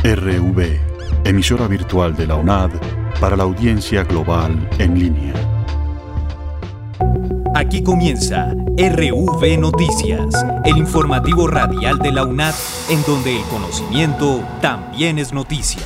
RV, emisora virtual de la UNAD para la audiencia global en línea. Aquí comienza RV Noticias, el informativo radial de la UNAD, en donde el conocimiento también es noticia.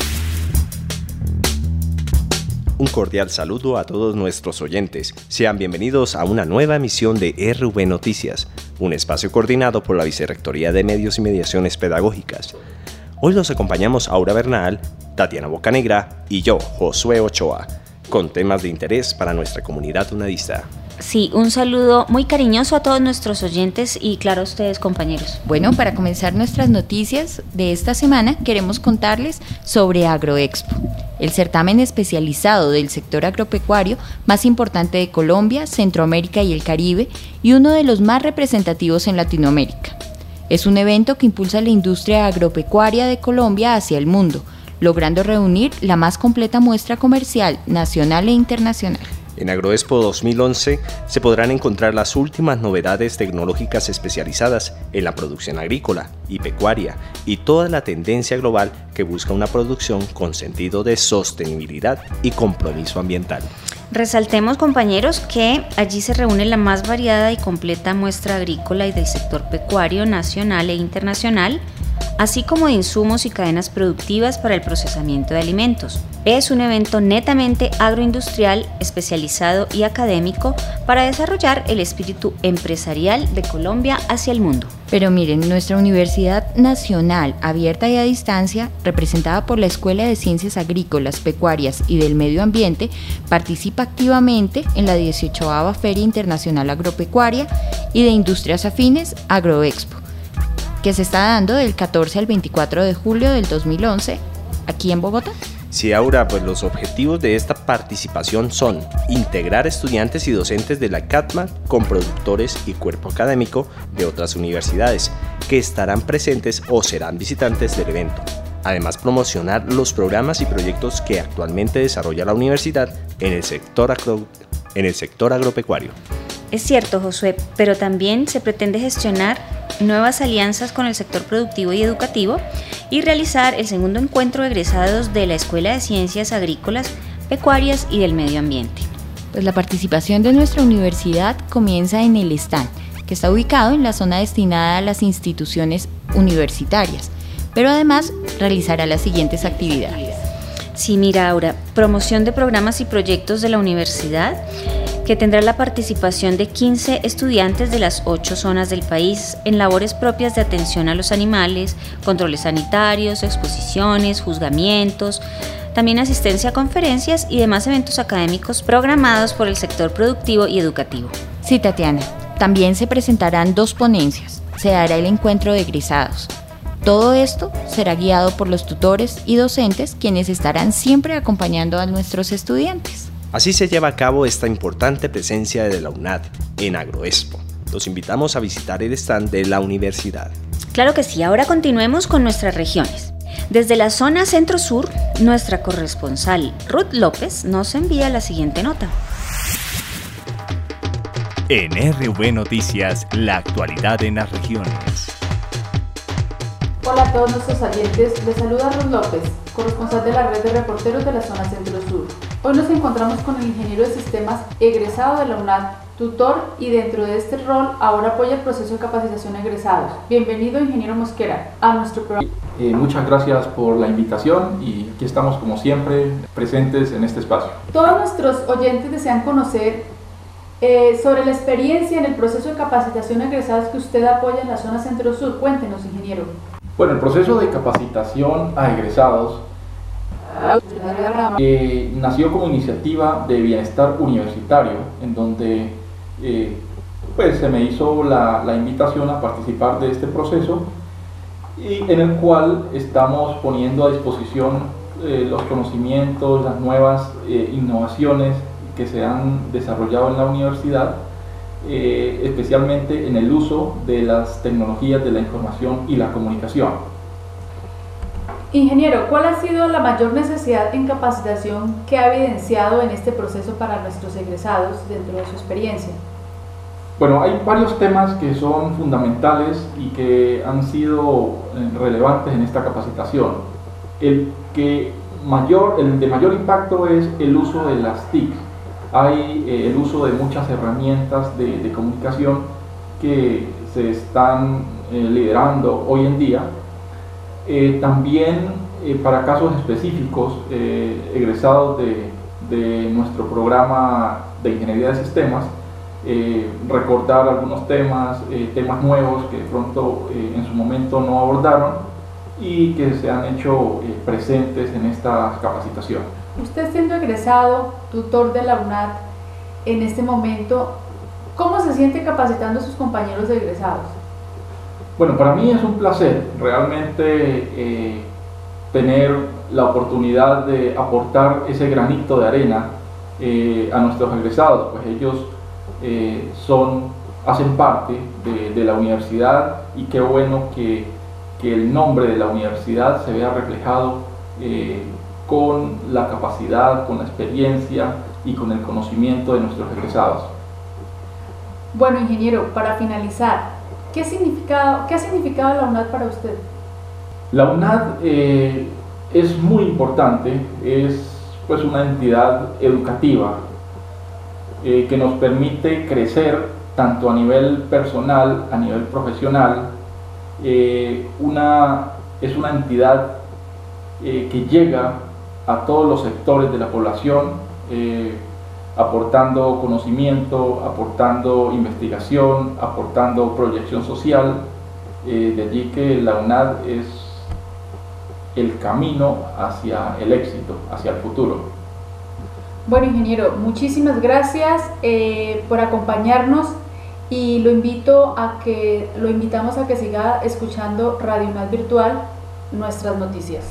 Un cordial saludo a todos nuestros oyentes. Sean bienvenidos a una nueva emisión de RV Noticias, un espacio coordinado por la Vicerrectoría de Medios y Mediaciones Pedagógicas. Hoy los acompañamos Aura Bernal, Tatiana Bocanegra y yo, Josué Ochoa, con temas de interés para nuestra comunidad unadista. Sí, un saludo muy cariñoso a todos nuestros oyentes y claro a ustedes, compañeros. Bueno, para comenzar nuestras noticias de esta semana, queremos contarles sobre Agroexpo, el certamen especializado del sector agropecuario más importante de Colombia, Centroamérica y el Caribe, y uno de los más representativos en Latinoamérica. Es un evento que impulsa la industria agropecuaria de Colombia hacia el mundo, logrando reunir la más completa muestra comercial nacional e internacional. En Agroexpo 2011 se podrán encontrar las últimas novedades tecnológicas especializadas en la producción agrícola y pecuaria y toda la tendencia global que busca una producción con sentido de sostenibilidad y compromiso ambiental. Resaltemos, compañeros, que allí se reúne la más variada y completa muestra agrícola y del sector pecuario nacional e internacional, así como de insumos y cadenas productivas para el procesamiento de alimentos. Es un evento netamente agroindustrial, especializado y académico para desarrollar el espíritu empresarial de Colombia hacia el mundo. Pero miren, nuestra Universidad Nacional, abierta y a distancia, representada por la Escuela de Ciencias Agrícolas, Pecuarias y del Medio Ambiente, participa activamente en la 18ª Feria Internacional Agropecuaria y de Industrias Afines, Agroexpo, que se está dando del 14 al 24 de julio del 2011, aquí en Bogotá. Sí, Aura, pues los objetivos de esta participación son integrar estudiantes y docentes de la CATMA con productores y cuerpo académico de otras universidades que estarán presentes o serán visitantes del evento. Además, promocionar los programas y proyectos que actualmente desarrolla la universidad en el sector agropecuario. Es cierto, Josué, pero también se pretende gestionar nuevas alianzas con el sector productivo y educativo y realizar el segundo encuentro de egresados de la Escuela de Ciencias Agrícolas, Pecuarias y del Medio Ambiente. Pues la participación de nuestra universidad comienza en el stand, que está ubicado en la zona destinada a las instituciones universitarias, pero además realizará las siguientes actividades. Sí, mira, Aura, promoción de programas y proyectos de la universidad, que tendrá la participación de 15 estudiantes de las 8 zonas del país en labores propias de atención a los animales, controles sanitarios, exposiciones, juzgamientos, también asistencia a conferencias y demás eventos académicos programados por el sector productivo y educativo. Sí, Tatiana, también se presentarán 2 ponencias, se hará el encuentro de egresados. Todo esto será guiado por los tutores y docentes, quienes estarán siempre acompañando a nuestros estudiantes. Así se lleva a cabo esta importante presencia de la UNAD en Agroexpo. Los invitamos a visitar el stand de la universidad. Claro que sí, ahora continuemos con nuestras regiones. Desde la zona centro-sur, nuestra corresponsal Ruth López nos envía la siguiente nota. En RV Noticias, la actualidad en las regiones. Hola a todos nuestros oyentes, les saluda Ruth López, corresponsal de la red de reporteros de la zona centro-sur. Hoy nos encontramos con el ingeniero de sistemas egresado de la UNAD, tutor y dentro de este rol ahora apoya el proceso de capacitación a egresados. Bienvenido, ingeniero Mosquera, a nuestro programa. Muchas gracias por la invitación y aquí estamos como siempre presentes en este espacio. Todos nuestros oyentes desean conocer sobre la experiencia en el proceso de capacitación a egresados que usted apoya en la zona centro-sur. Cuéntenos, ingeniero. Bueno, el proceso de capacitación a egresados nació como iniciativa de bienestar universitario, en donde se me hizo la invitación a participar de este proceso y en el cual estamos poniendo a disposición los conocimientos, las nuevas innovaciones que se han desarrollado en la universidad, especialmente en el uso de las tecnologías de la información y la comunicación. Ingeniero, ¿cuál ha sido la mayor necesidad en capacitación que ha evidenciado en este proceso para nuestros egresados dentro de su experiencia? Bueno, hay varios temas que son fundamentales y que han sido relevantes en esta capacitación. El de mayor impacto es el uso de las TIC. Hay el uso de muchas herramientas de comunicación que se están liderando hoy en día. También para casos específicos, egresados de nuestro programa de Ingeniería de Sistemas, recordar algunos temas nuevos que de pronto en su momento no abordaron y que se han hecho presentes en esta capacitación. Usted, siendo egresado, tutor de la UNAD, en este momento, ¿cómo se siente capacitando a sus compañeros de egresados? Bueno, para mí es un placer realmente tener la oportunidad de aportar ese granito de arena a nuestros egresados, pues ellos hacen parte de la universidad, y qué bueno que el nombre de la universidad se vea reflejado con la capacidad, con la experiencia y con el conocimiento de nuestros egresados. Bueno, ingeniero, para finalizar, ¿qué ha significado la UNAD para usted? La UNAD es muy importante, es pues una entidad educativa que nos permite crecer tanto a nivel personal, a nivel profesional. Es una entidad que llega a todos los sectores de la población, aportando conocimiento, aportando investigación, aportando proyección social. De allí que la UNAD es el camino hacia el éxito, hacia el futuro. Bueno, ingeniero, muchísimas gracias por acompañarnos, y lo invitamos a que siga escuchando Radio UNAD Virtual, nuestras noticias.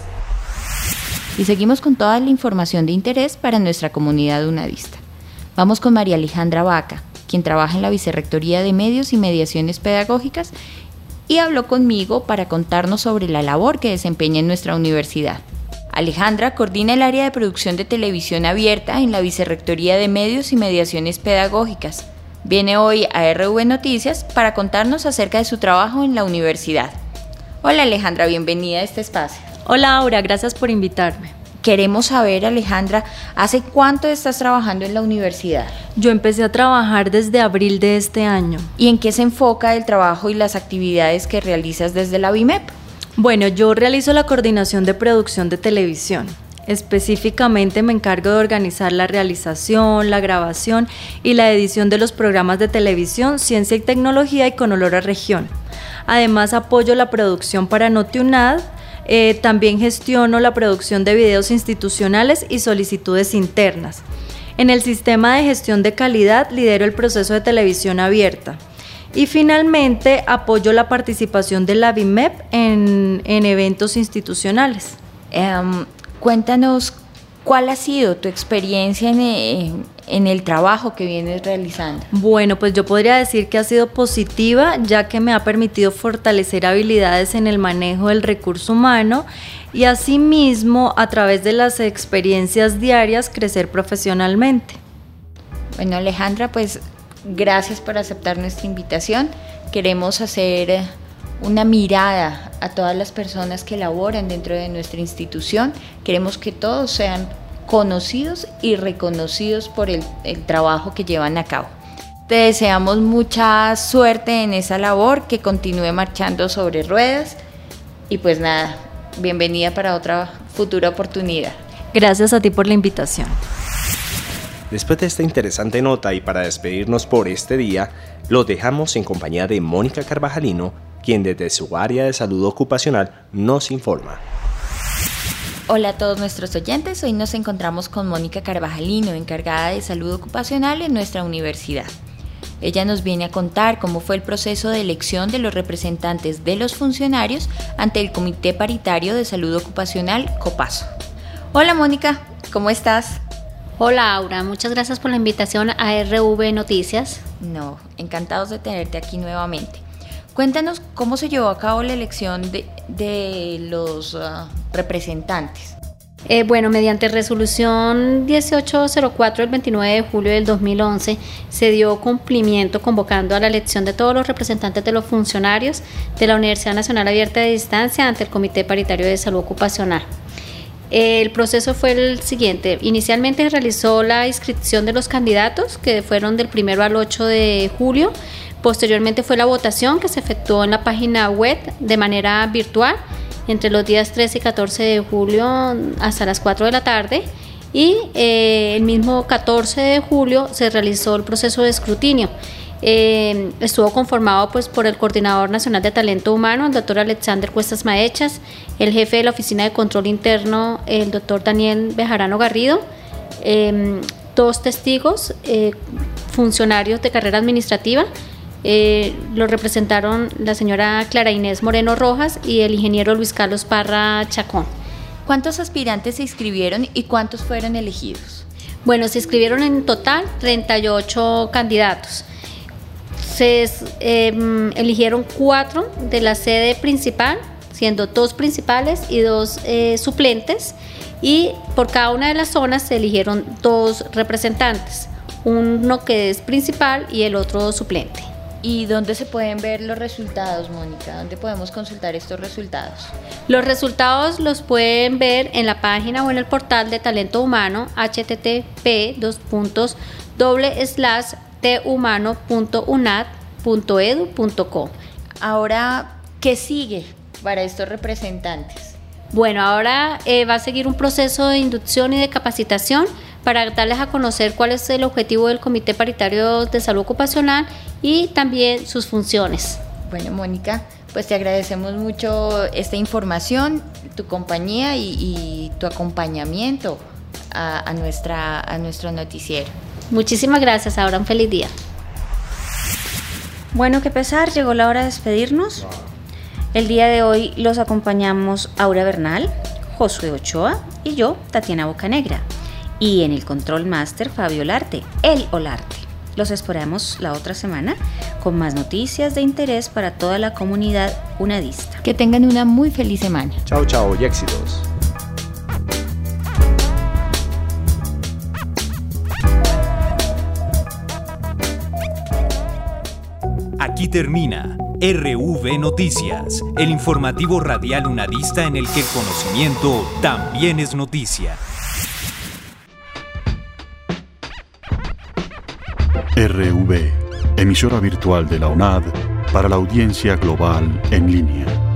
Y seguimos con toda la información de interés para nuestra comunidad unadista. Vamos con María Alejandra Vaca, quien trabaja en la Vicerrectoría de Medios y Mediaciones Pedagógicas, y habló conmigo para contarnos sobre la labor que desempeña en nuestra universidad. Alejandra coordina el área de producción de televisión abierta en la Vicerrectoría de Medios y Mediaciones Pedagógicas. Viene hoy a RV Noticias para contarnos acerca de su trabajo en la universidad. Hola Alejandra, bienvenida a este espacio. Hola Aura, gracias por invitarme. Queremos saber, Alejandra, ¿hace cuánto estás trabajando en la universidad? Yo empecé a trabajar desde abril de este año. ¿Y en qué se enfoca el trabajo y las actividades que realizas desde la BIMEP? Bueno, yo realizo la coordinación de producción de televisión. Específicamente me encargo de organizar la realización, la grabación y la edición de los programas de televisión, ciencia y tecnología y con olor a región. Además, apoyo la producción para NotiUNAD. También gestiono la producción de videos institucionales y solicitudes internas. En el sistema de gestión de calidad lidero el proceso de televisión abierta. Y finalmente apoyo la participación de la BIMEP en eventos institucionales. Cuéntanos, ¿cuál ha sido tu experiencia en el trabajo que vienes realizando? Bueno, pues yo podría decir que ha sido positiva, ya que me ha permitido fortalecer habilidades en el manejo del recurso humano y asimismo, a través de las experiencias diarias, crecer profesionalmente. Bueno, Alejandra, pues gracias por aceptar nuestra invitación. Queremos hacer una mirada a todas las personas que laboran dentro de nuestra institución. Queremos que todos sean conocidos y reconocidos por el trabajo que llevan a cabo. Te deseamos mucha suerte en esa labor, que continúe marchando sobre ruedas, y pues nada, bienvenida para otra futura oportunidad. Gracias a ti por la invitación. Después de esta interesante nota y para despedirnos por este día, los dejamos en compañía de Mónica Carvajalino, quien desde su área de salud ocupacional nos informa. Hola a todos nuestros oyentes, hoy nos encontramos con Mónica Carvajalino, encargada de salud ocupacional en nuestra universidad. Ella nos viene a contar cómo fue el proceso de elección de los representantes de los funcionarios ante el Comité Paritario de Salud Ocupacional, COPASO. Hola Mónica, ¿cómo estás? Hola Aura, muchas gracias por la invitación a RV Noticias. No, encantados de tenerte aquí nuevamente. Cuéntanos cómo se llevó a cabo la elección de los representantes. Bueno, mediante resolución 1804 del 29 de julio del 2011 se dio cumplimiento convocando a la elección de todos los representantes de los funcionarios de la Universidad Nacional Abierta de Distancia ante el Comité Paritario de Salud Ocupacional. El proceso fue el siguiente. Inicialmente se realizó la inscripción de los candidatos, que fueron del 1 al 8 de julio. Posteriormente fue la votación, que se efectuó en la página web de manera virtual entre los días 13 y 14 de julio hasta las 4 de la tarde. Y el mismo 14 de julio se realizó el proceso de escrutinio. Estuvo conformado pues por el Coordinador Nacional de Talento Humano, el doctor Alexander Cuestas Maechas, el jefe de la Oficina de Control Interno, el doctor Daniel Bejarano Garrido, 2 testigos, funcionarios de carrera administrativa. Lo representaron la señora Clara Inés Moreno Rojas y el ingeniero Luis Carlos Parra Chacón. ¿Cuántos aspirantes se inscribieron y cuántos fueron elegidos? Bueno, se inscribieron en total 38 candidatos. Se eligieron 4 de la sede principal, siendo 2 principales y 2 suplentes, y por cada una de las zonas se eligieron 2 representantes, uno que es principal y el otro suplente. ¿Y dónde se pueden ver los resultados, Mónica? ¿Dónde podemos consultar estos resultados? Los resultados los pueden ver en la página o en el portal de Talento Humano, http://tuhumano.unad.edu.co. Ahora, ¿qué sigue para estos representantes? Bueno, ahora va a seguir un proceso de inducción y de capacitación para darles a conocer cuál es el objetivo del Comité Paritario de Salud Ocupacional y también sus funciones. Bueno, Mónica, pues te agradecemos mucho esta información, tu compañía y tu acompañamiento a nuestro noticiero. Muchísimas gracias, ahora un feliz día. Bueno, qué pesar, llegó la hora de despedirnos. El día de hoy los acompañamos Aura Bernal, Josué Ochoa y yo, Tatiana Bocanegra. Y en el Control Master, Fabio Olarte, el Olarte. Los esperamos la otra semana con más noticias de interés para toda la comunidad unadista. Que tengan una muy feliz semana. Chao, chao y éxitos. Aquí termina RV Noticias, el informativo radial unadista en el que el conocimiento también es noticia. RV, emisora virtual de la UNAD para la audiencia global en línea.